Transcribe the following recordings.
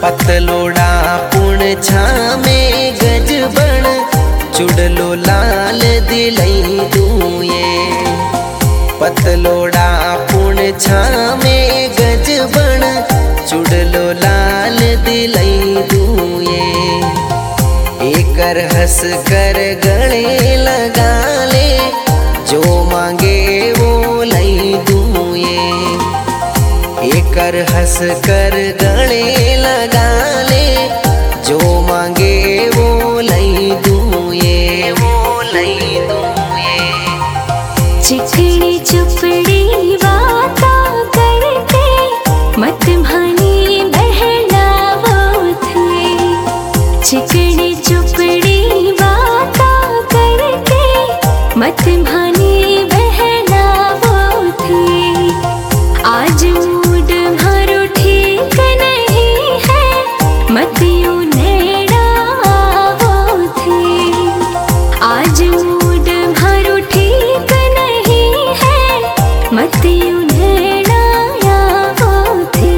पतलोड़ा पुण छामे गजबण चुड़लो लाल दिलई दूये। पतलोड़ा पुण छामे गजबण चुड़लो लाल दिलई दूये। एकर हंस कर गले लगा ले जो मांगे वो लई दूये। एकर हंस कर गले लगा ले जो मांगे वो लई दूये, वो लई दूये। चिकनी चुपड़ी बातें करके मत भानी बहलावो थे। चिकनी चुपड़ी बातें करके मत भानी बहलावो थे। आज मूड भरो ठीक नहीं है मत यूं नेड़ावो थे। आज मूड भरो ठीक नहीं है मत यूं नेड़ावो थे।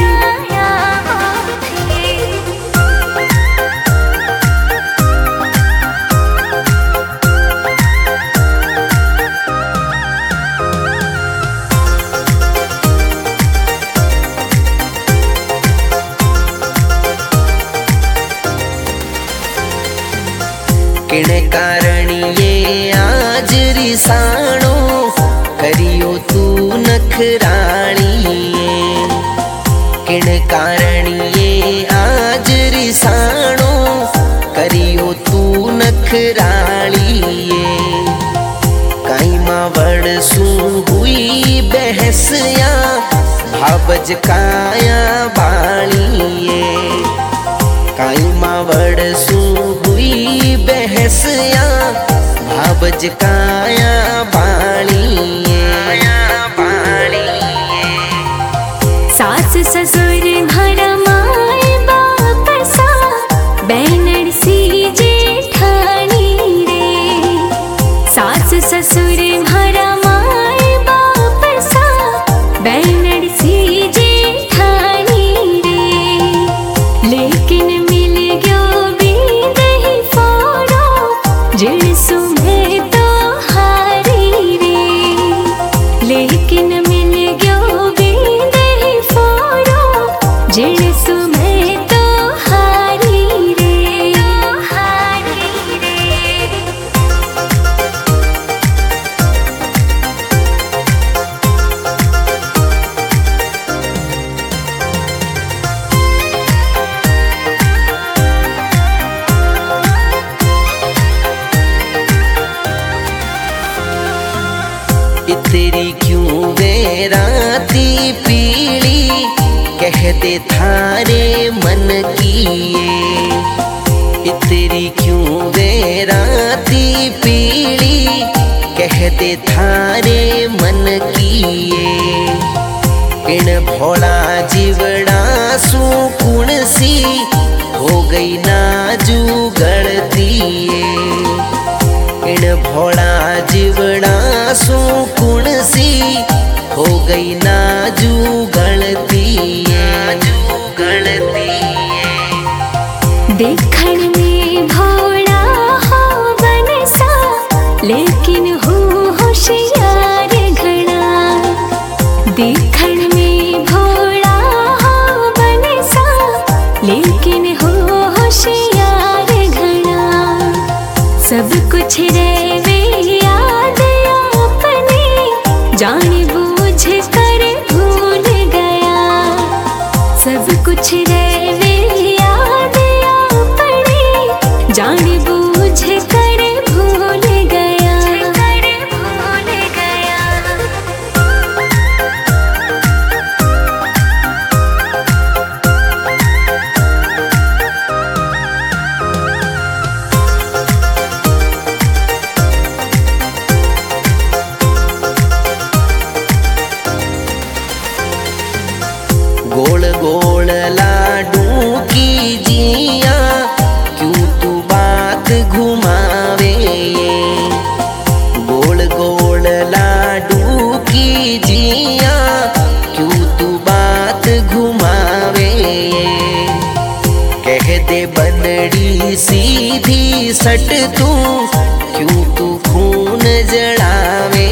किण कारण ये आज रिसाणो करियो तू नखराणी। किण कारण ये आज रिसाणो करियो तू नखराणी। काई मां वड़सू हुई बहस या भावज काया बाणी। काई मां वड़सू हुई बहस या भावज काया बाणी। सास ससुर भरा माए बाप सा बैनर सी जेठानी रे। सास ससुर भरा माए बाप सा बैनर सी जेठानी रे। लेकिन मिल गयो बींद ही फोड़ो जिण सुमे तो हारी रे। लेकिन मिल गयो बींद ही फोड़ो जिण सुमे तो हारी रे, हारी रे। इतरी क्यों वे राती पीली कह दे थारे मन की ये। इतरी क्यों वे राती पीली कह दे थारे मन की ये। इन भोला जीवड़ा सू कुण सी हो गई नाजू गढ़ती ये। इन भोला जीवड़ा सू कुण सी हो गई नाजू गलती, नाजू गलती। देखण में भोला हो बनसा लेकिन हो होशियार घना। देखण में भोला हो बनसा लेकिन हो होशियार घना। सब कुछ रहे याद अपने जान बूझ कर भूल गया। सब कुछ रहे याद अपने जान बूझ कर भूल गया, भूल गया। सट तू क्यों तू खून जड़ावे,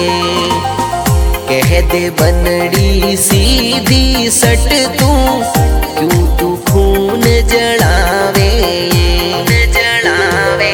कह दे बनड़ी सीधी सट तू क्यों तू खून जड़ावे, जड़ावे।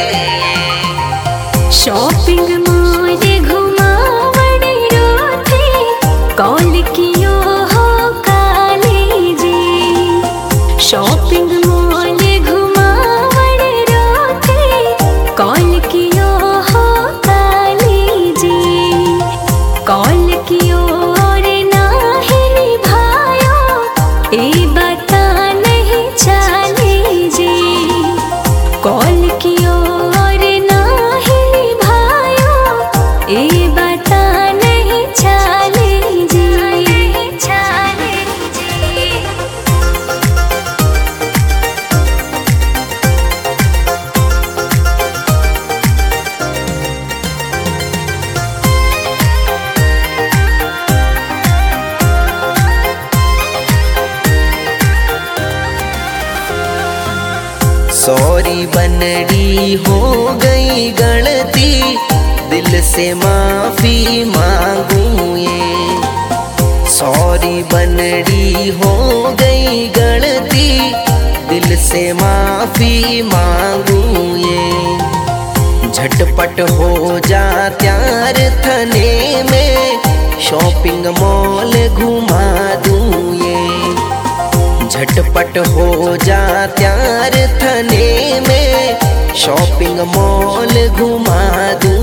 शॉपिंग मॉल घुमावण रोथे कॉल कियो हो काली जी। शॉपिंग मॉल घुमावण रोथे कॉल कियो हो काली जी। कॉल कियो और नाही भायो ए बता नहीं चाली जी। कॉल कियो और नाही भायो ए बता नहीं चाली जी, नहीं चाली जी। सॉरी बनड़ी हो गई गलती, दिल से माफी मांगू ये। सॉरी बनड़ी हो गई गलती, दिल से माफी मांगू ये। झटपट हो जा त्यार थने में, शॉपिंग मॉल घुमा दूँ ये। झटपट हो जा त्यार थने में, शॉपिंग मॉल घुमा दूँ।